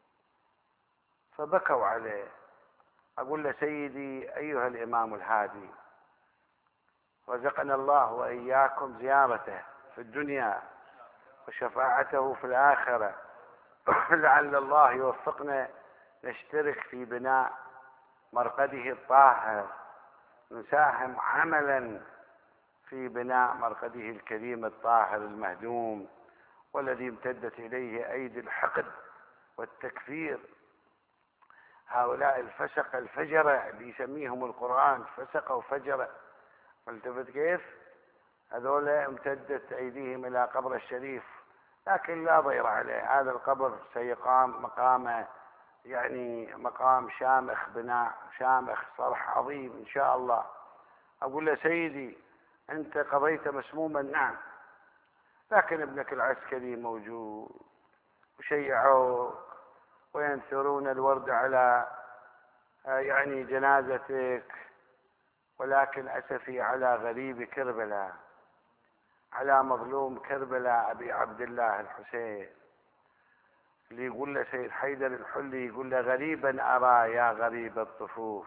فبكوا عليه. أقول له سيدي أيها الإمام الهادي، رزقنا الله وإياكم زيارته في الدنيا وشفاعته في الآخرة، لعل الله يوفقنا نشترك في بناء مرقده الطاهر، نساهم عملا في بناء مرقده الكريم الطاهر المهدوم، والذي امتدت إليه أيدي الحقد والتكفير. هؤلاء الفسق الفجرة اللي يسميهم القرآن فسق وفجرة، والتفت كيف؟ هذول امتدت أيديهم إلى قبر الشريف، لكن لا ضير عليه، هذا القبر سيقام مقامه، يعني مقام شامخ، بناء شامخ، صرح عظيم إن شاء الله. أقول له سيدي أنت قضيت مسموما، نعم، لكن ابنك العسكري موجود، وشيعوك وينثرون الورد على يعني جنازتك، ولكن أسفي على غريب كربلاء، على مظلوم كربلاء أبي عبد الله الحسين، اللي يقول له سيد حيدر الحلي، يقول له غريبا أرى يا غريب الطفوف،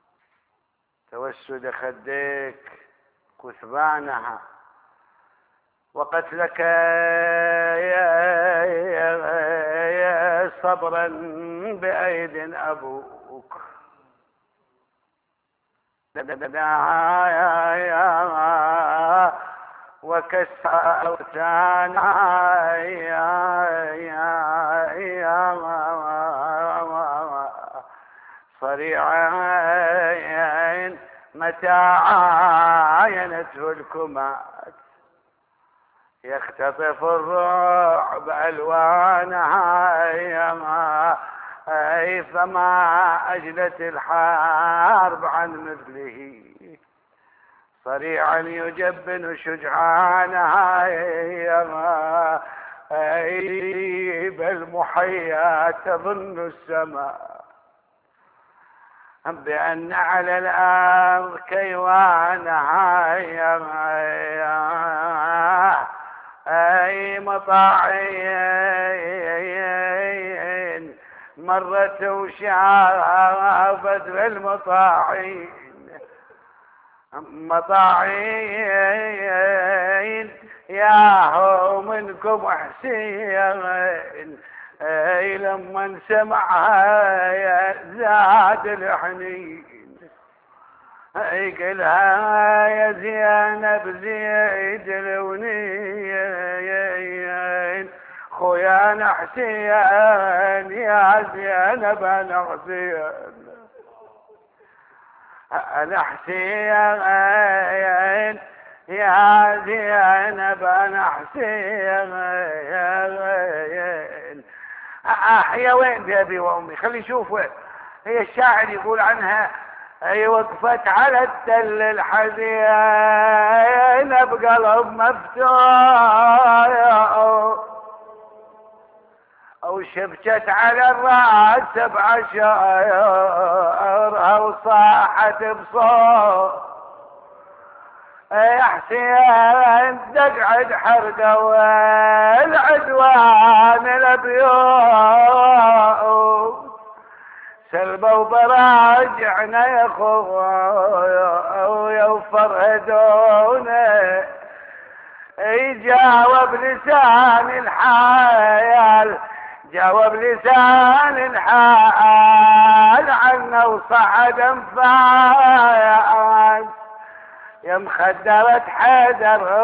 توسد خديك كثبانها، وقتلك يا, يا, يا صبرا بأيد أبوك، وكسر أوتانا يا يا يا صريعا متى عاينته الكمات، يختطف الرعب ألوانها يا أي فما أجلت الحرب عن مثله، صريعا يجبن شجعانها يا أي بل محيا تظن السماء بأن على الأرض كيوانها يا أي مطاعين مرت وشافت بالمطاعين، مطاعين ياهو منكم حسين، اي لما سمعها زاد الحنين، اي قلها يا زينب زيد الونين، خويا حسين يا زينب انا حسين، انا حسين يا زينب انا حسين، اه يا وين بأبي وامي، خلي يشوف وين هي. الشاعر يقول عنها هي وقفت على التل الحزين بقلب مفتوح، او شبكت على الراس سبع شايرها وصاحت بصوت، يا حسين تقعد حرقه والعدوان الابيض، سلبه وبراجعنا يا خويا وفرهدونا، يجاوب لسان الحال، جاوب لسان الحال عنا وصعد انفاس، يا مخدرة حيدر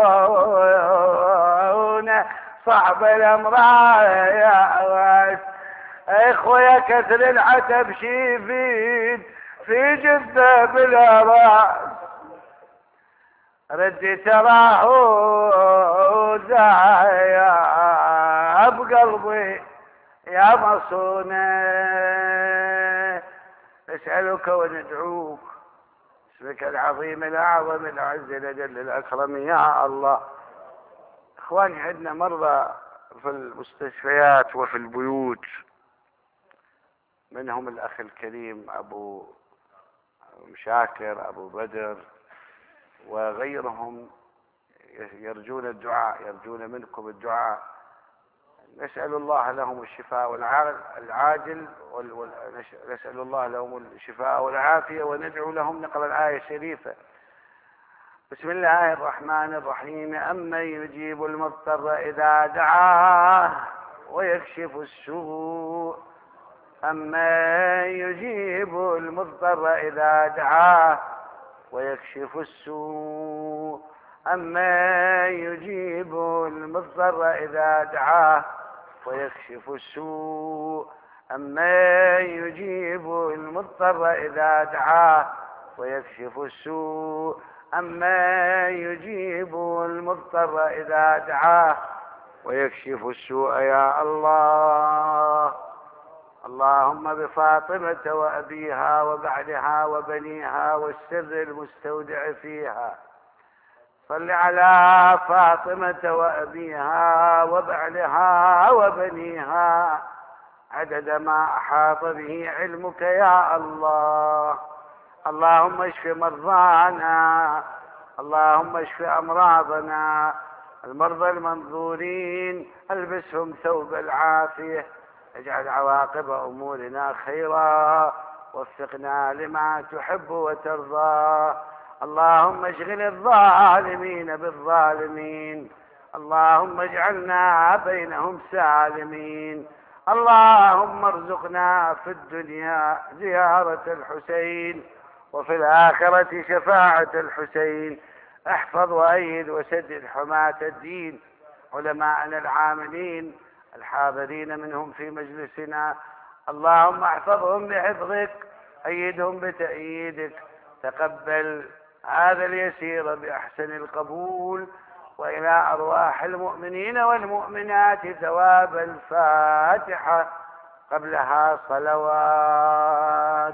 ابونا صعب الامرايات، اخويا كثر العتب شيفيد في جده بلا راس، ردي تراه زايا بقلبي يا مصونة، نسألك وندعوك اسمك العظيم الأعظم الأعز الأجل الأكرم يا الله. إخواني عندنا مرضى في المستشفيات وفي البيوت منهم الأخ الكريم أبو مشاكر، أبو بدر، وغيرهم يرجون الدعاء، يرجون منكم الدعاء. نسأل الله لهم الشفاء والعاجل، نسأل الله لهم الشفاء والعافية، وندعو لهم. نقرأ الآية الشريفة. بسم الله الرحمن الرحيم. أمن يجيب المضطر إذا دعاه ويكشف السوء أمن يجيب المضطر إذا دعاه ويكشف السوء أمن يجيب المضطر إذا دعاه ويكشف السوء أمن يجيب المضطر إذا دعاه ويكشف السوء أمن يجيب المضطر إذا دعاه ويكشف السوء يا الله. اللهم بفاطمة وأبيها وبعلها وبنيها والسر المستودع فيها، صل على فاطمة وأبيها وبعلها وبنيها عدد ما أحاط به علمك يا الله. اللهم اشف مرضانا، اللهم اشف أمراضنا، المرضى المنظورين البسهم ثوب العافية، اجعل عواقب أمورنا خيرا، وفقنا لما تحب وترضى. اللهم اشغل الظالمين بالظالمين، اللهم اجعلنا بينهم سالمين. اللهم ارزقنا في الدنيا زيارة الحسين، وفي الآخرة شفاعة الحسين. احفظ وأيد وسدد حماة الدين، علماءنا العاملين الحاضرين منهم في مجلسنا، اللهم احفظهم بحفظك، أيدهم بتأييدك، تقبل هذا اليسير بأحسن القبول، وإلى أرواح المؤمنين والمؤمنات ثواب الفاتحة، قبلها صلوات.